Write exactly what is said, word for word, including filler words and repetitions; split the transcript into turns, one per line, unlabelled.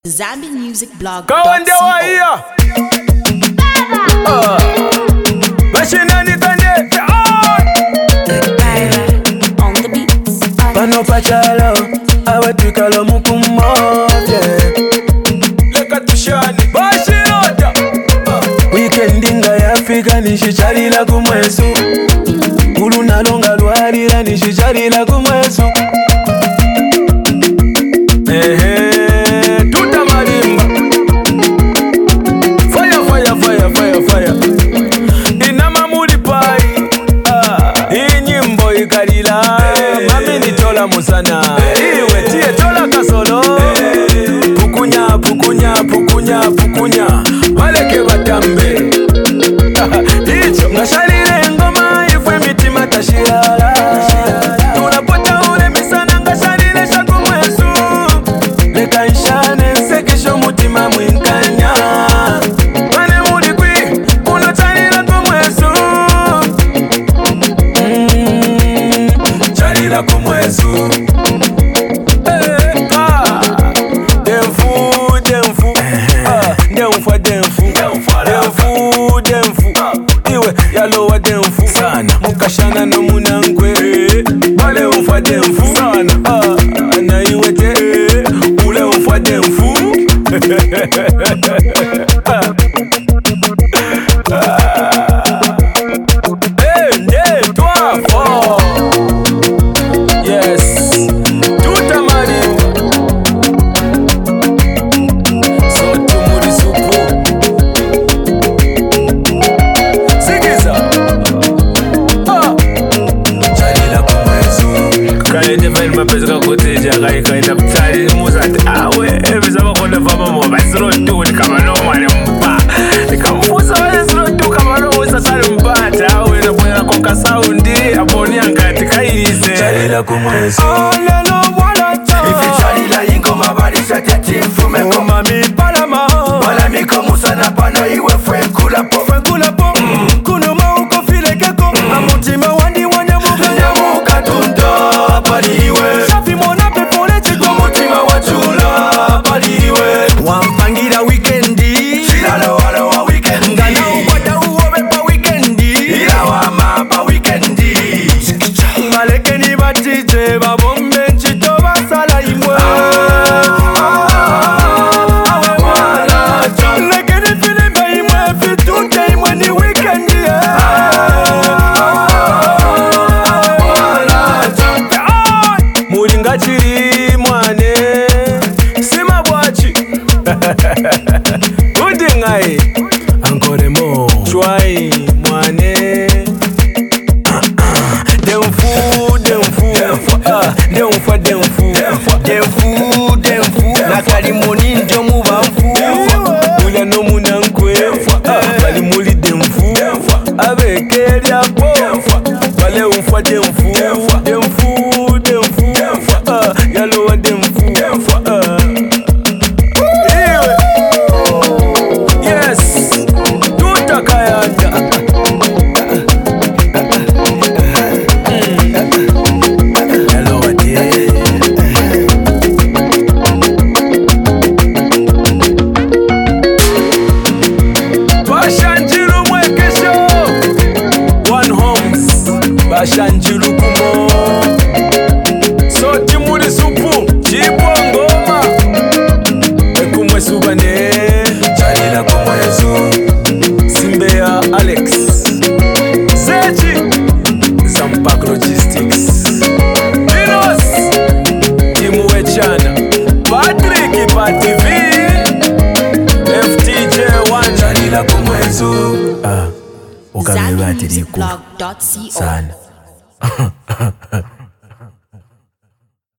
Zambian Music Blog.
Go on the way here. Uh, machine and it on
On the beats.
Pano pachalo, awe tukalo mukumo, yeah.
Leka tushani, bashi yoda.
Weekend inga ya Afrika nishichali la kumwesu. Ulu nalonga luharira nishichali la kumwesu.
Ehe, tuta marimba. Fire, fire, fire, fire, fire. Inama muli pai. Ah, hii nyimbo ikalila. Mami nitola musana. Iwe tie tola kasolo. Pukunya, pukunya, pukunya, pukunya. Waleke batambe. Icho ngashalire ngoma ifwe mitima tashirala. Tunapota ule misana ngashalire shakumwesu. Leka nshane sekesho mutima mwinkanya. Wane muli kwi unochalira kumwesu. Mm, chalira kumwesu. Eh, ah, demfu, demfu. Ah, demfu, demfu. Demfu, demfu. Iwe yalowa demfu sana. Mukashana no munankwe. Wale umfa demfu sana. Ah, na iwe te. Ule umfa demfu. Ah. Eh, nde, trois, four. Yes. Tuta marimba. Sote muri supu. Sikiza. Ah.
Chalila kumwesu.
Kale define mapesa kakoteja kai kai taptali muzati awe ebizaba khona vama mo basiro tu kama no mane mpa nikamfusa basiro tu kama no usasali mpata awe na bwana koka saundi aboni angati kailise
Chalila kumwesu.
lelo mwana cha
Ifi chalila ingo mabalisha teti mfume
oh
koma.
mami palama
Wala miko musana pano iwe fwe kula po.
kula po kuno mauko file keko amutima wandi wanya muganya
Nyamuka tunda paliwe.
safi mona pepole chiko
Mutima wachula paliwe.
wampangira weekendi
Chilalo walo wa weekendi.
ngana ukwata uobe pa weekendi
Ila wa mapa weekendi.
malekeni batije babombe nchito basala imwe awe mwana lekeni filimbe imwe fitunte imwe ni weekendi mulinga chiri mwane sima bwachi udingai
Ankoremo.
chwai mwane demfu demfu ah demfu demfu demfu demfu nakali moni ndio mubamfu ula no munankwe ah bali muli demfu abekeria po bale umfa demfu demfu demfu ah yalo wa demfu ah iwe yes tutakayanda
Hello, dear.
bashanjiru mwekesho one homes bashanjiru kumo soti muri supu chipongoma ekumwesubane
Chalila kumwesu.
Simbeya Alex Sechi Zampak Logistics Dinos Timu Wechana Patrick Pati V F T J one
Chalila kumwesu. Ah, ukamibati
Zambian Music
liku
Blog dot co.
sana.